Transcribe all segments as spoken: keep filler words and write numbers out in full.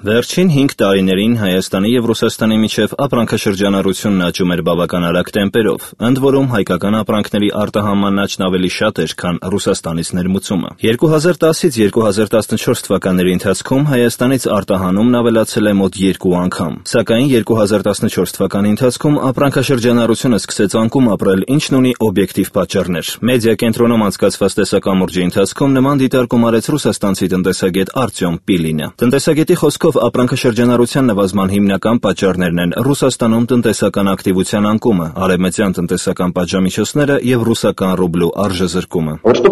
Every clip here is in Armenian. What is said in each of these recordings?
Վերջին հինգ տարիներին Հայաստանի և Ռուսաստանի միջև ապրանքաշրջանառությունն աճում էր բավական արագ տեմպերով, ընդ որում հայկական ապրանքների արտահանման աճն ավելի շատ էր, քան Ռուսաստանից ներմուծումը։ երկու հազար տասից երկու հազար տասնչորս թվականների ընթացքում Հայաստանից արտահանումն ավելացել է մոտ երկու անգամ, սակայն երկու հազար տասնչորս թվականի ընթացքում ապրանքաշրջանառությունը սկսեց անկում ապրել, ինչն ունի օբյեկտիվ պատճառներ։ Մեդիա կենտրոնում անցկացված տեսակամուրջի ընթացքում նման դիտարկում արեց ռուսաստանցի տնտեսագետ Արտյոմ Պիլինը։ Տնտեսագետի խոսքով ապրանքաշրջանառության նվազման հիմնական պատճառներն են Ռուսաստանում տնտեսական ակտիվության անկումը, արևմտյան տնտեսական պատժամիջոցները եւ ռուսական ռուբլու արժեզրկումը։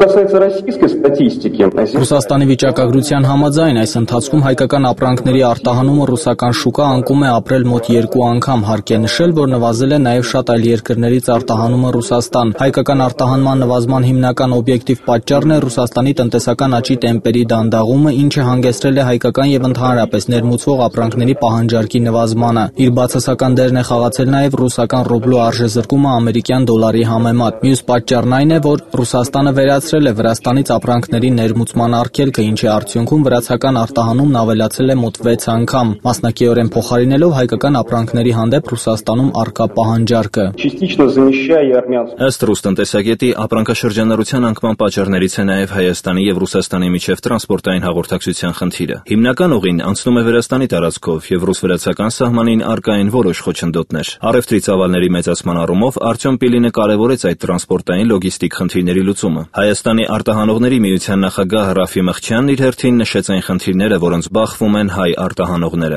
Ռուսաստանի վիճակագրության համաձայն այս ընթացքում հայկական ապրանքների արտահանումը ռուսական շուկա անկում է ապրել մոտ երկու անգամ, հարկ է նշել, որ նվազել է նաեւ շատ այլ երկրներից արտահանումը Ռուսաստան։ Հայկական արտահանման նվազման հիմնական օբյեկտիվ պատճառն է Ռուսաստանի տնտեսական աճի տեմպերի դանդաղումը, ինչը հանգեցրել է հայկական եւ ընդհանրապես ներմուծվող ապրանքների պահանջարկի նվազմանը։ Իր բացասական դերն է խաղացել նաև ռուսական ռուբլու արժեզրկումը ամերիկյան դոլարի համեմատ։ Մյուս պատճառն այն է, որ Ռուսաստանը վերացրել է Վրաստանից ապրանքների ներմուծման արգելքը, ինչի արդյունքում վրացական արտահանումն ավելացել է մոտ վեց անգամ, մասնակիորեն փոխարինելով հայկական ապրանքների հանդեպ Ռուսաստանում առկա պահանջարկը։ Ըստ ռուս տնտեսագետի, ապրանքաշրջանառության անկման պատճառներից է նաև Հայաստանի եւ Ռուսաստանի միջև տրանսպորտային հաղորդակցության խնդիրը։ Հիմնական ուղին անցնում է Վրաստանի տարածքով եւ ռուս-վրացական սահմանին առկա են որոշ խոչընդոտներ։ Առևտրի ծավալների մեծացման առումով Արտյոմ Պիլինը կարևորեց այդ տրանսպորտային լոգիստիկ խնդիրների լուծումը։ Հայաստանի արտահանողների միության նախագահ Ռաֆի Մխչյանն իր հերթին նշեց այն խնդիրները, որոնց բախվում են հայ արտահանողները։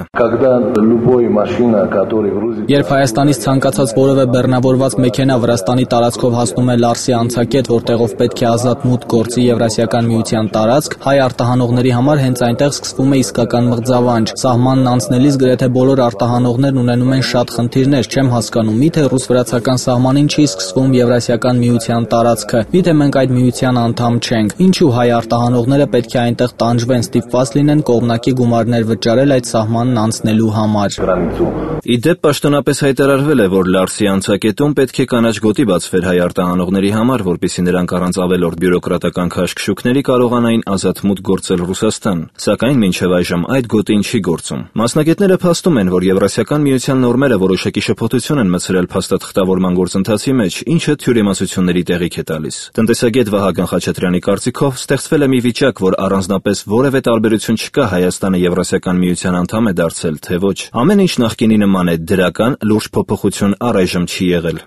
Երբ Հայաստանից ցանկացած որևէ բեռնավորված մեքենա Վրաստանի տարածքով հասնում է Լարսի անցակետ, որտեղով պետք է ազատ մուտք գործի Եվրասիական միության տարածք, հայ արտահանողների համար հենց այնտեղ սկսվում է իսկական մղձավանջ։ Սահմանն անցնելիս գրեթե բոլոր արտահանողներն ունենում են շատ խնդիրներ, չեմ հասկանում, միթե ռուս-վրացական սահմանին չի սկսվում Եվրասիական միության տարածքը, միթե մենք այդ միության անդամ չենք։ Ինչու հայ արտահանողները պետք է այնտեղ տանջվեն, ստիպված լինեն կողմնակի գումարներ վճարել այդ սահմանն անցնելու համար։ Ի դեպ, պաշտոնապես հայտարարվել է, որ Լարսի անցակետում պետք է կանաչ գոտի բացվեր հայ արտահանողների համար, որպեսզի նրանք առանց ավելորդ բյուրոկրատական քաշքշուկների կարողանային ազատ մուտք գործել Ռուսաստան։ Սակայն մինչև այժմ այդ գոտին չի գործում։ Մասնագետները փաստում են, որ Եվրասիական միության նորմերը որոշակի շփոթություն են մտցրել փաստաթղթավորման գործընթացի մեջ, ինչը թյուրիմացությունների տեղիք է տալիս։ Տնտեսագետ Վահագն Խաչատրյանի կարծիքով ստեղծվել է մի վիճակ, որ առանձնապես որևէ տարբերություն չկա Հայաստանը Եվրասիական միության անդամ է դարձել, թե ոչ։ Ամեն ինչ նախկինի նման է, դրական լուրջ փոփոխություն առայժմ չի եղել։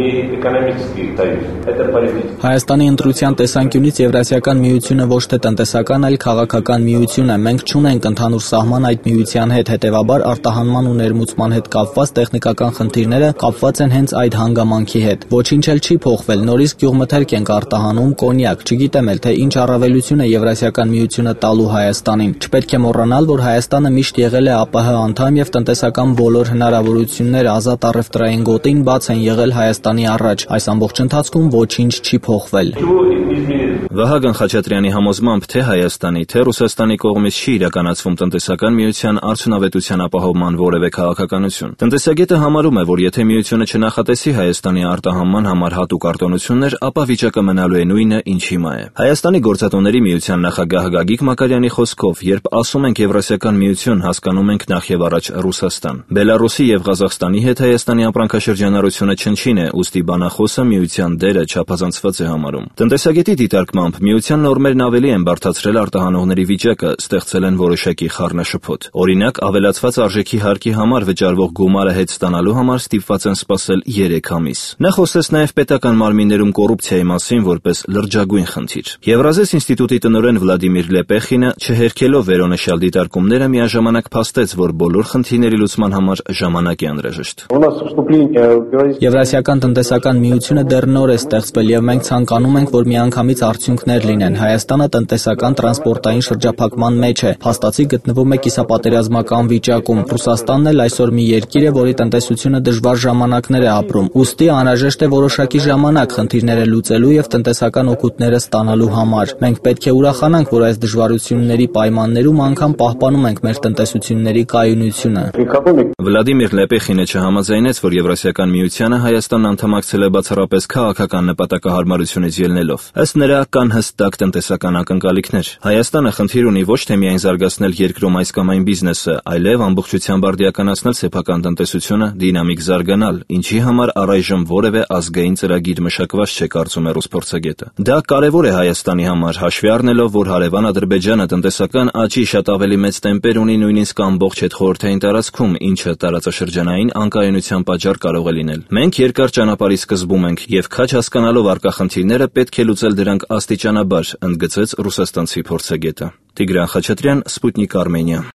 Հայաստանի ընտրության տեսանկյունից Եվրասիական միությունը ոչ թե տնտեսական, այլ քաղաքական միություն է։ Մենք չունենք ընդհանուր սահման այդ միության հետ, հետևաբար արտահանման ու ներմուծման հետ կապված տեխնիկական խնդիրները կապված են հենց այդ հանգամանքի հետ։ Ոչինչ էլ չի փոխվել, նորից գյուղմթերք ենք արտահանում, կոնյակ, չգիտեմ էլ թե ինչ առավելություն է Եվրասիական միությունը տալու Հայաստանին։ Չպետք է մոռանալ, որ Հայաստանը միշտ եղել է ԱՊՀ անդամ եւ տնտեսական բոլոր հնարավորություններ ազատ առևտրային գոտին բաց են եղել Հայաստանի առաջ։ Այս ամբողջ ընթացքում ոչինչ չի փոխվել։ Վահագն Խաչատրյանի համոզմամբ թե Հայաստանի, թե Ռուսաստանի կողմից չի իրականացվում տնտեսական միության արդյունավետության ապահովման որևէ քաղաքականություն։ Տնտեսագետը համարում է, որ եթե միությունը չնախատեսի Հայաստանի արտահանման համար հատուկ արտոնություններ, ապա վիճակը մնալու է նույնը, ինչ հիմա է։ Հայաստանի գործատոների միության նախագահ Գագիկ Մակարյանի խոսքով, երբ ասում ենք Եվրասիական միություն, հասկանում ենք նախ եւ առաջ Ռուսաստան։ Բելարուսի եւ Ղազախստանի հետ Հայաստանի ապրանքաշրջանառությունը չնչին է, ուստի բանախոսը միության դերը չափազանցված է համարում։ Տնտեսագետի դիտարկմամբ միության նորմերն ավելի են բարդացրել արտահանողների վիճակը, ստեղծել են որոշակի խառնաշփոթ։ Օրինակ, ավելացված արժեքի հարկի համար վճարվող գումարը հետ ստանալու համար ստիպված են սպասել երեք ամիս։ Նա խոսեց նաև պետական մարմիններում կոռուպցիայի մասին որպես լրջագույն խնդիր։ Եվրազես ինստիտուտի տնօրեն Վլադիմիր Լեպեխինը, չհերքելով վերոնշյալ դիտարկումները, միաժամանակ փաստեց, որ բոլոր խնդիրների լուծման համար ժամանակ է անհրաժեշտ։ Եվրասիական տնտեսական միությունը դեռ նոր է ստեղծվել եւ մենք ցանկանում ենք, որ միանգամից արդյունքներ լինեն։ Հայաստանը տնտեսական տրանսպորտային շրջափակման մեջ է, փաստացի գտնվում է կիսապատերազմական վիճակում։ Ռուսաստանն էլ այսօր մի երկիր է, որի տնտեսությունը դժվար ժամանակներ է ապրում։ Ուստի անհրաժեշտ է որոշակի ժամանակ խնդիրները լուծելու եւ տնտեսական օգուտները ստանալու համար։ Մենք պետք է ուրախանանք, որ այս դժվարությունների պայմաններում անգամ պահպանում ենք մեր տնտեսությունների կայունությունը։ Վլադիմիր Լեպեխինը չհամաձայնեց, որ Եվրասիական միությանը Հայաստանն անդամակցել է բացառապես քաղաքական նպատակահարմարությունից ելնելով։ Ըստ նրա, կա կան հստակ տնտեսական ակնկալիքներ։ Հայաստանը խնդիր ունի ոչ թե միայն զարգացնել երկրում այս կամ այն բիզնեսը, այլև ամբողջությամբ արդիականացնել սեփական տնտեսությունը, դինամիկ զարգանալ, ինչի համար առայժմ որևէ ազգային ծրագիր մշակված չէ, կարծում է ռուս փորձագետը։ Դա կարևոր է Հայաստանի համար, հաշվի առնելով, որ հարևան Ադրբեջանը տնտեսական աճի շատ ավելի մեծ տեմպեր ունի նույնիսկ ամբողջ հետխորհրդային տարածքում, ինչը տարածաշրջանային անկայունության պատճառ կարող է լինել։ Մենք երկար ճանապարհի սկզբում ենք եւ քաջ հասկանալով առկա խնդիրները պետք է լուծել դրանք աստիճանաբար, ընդգծեց ռուսաստանցի փորձագետը։ Տիգրան Խաչատրյան, Սպուտնիկ Արմենիա։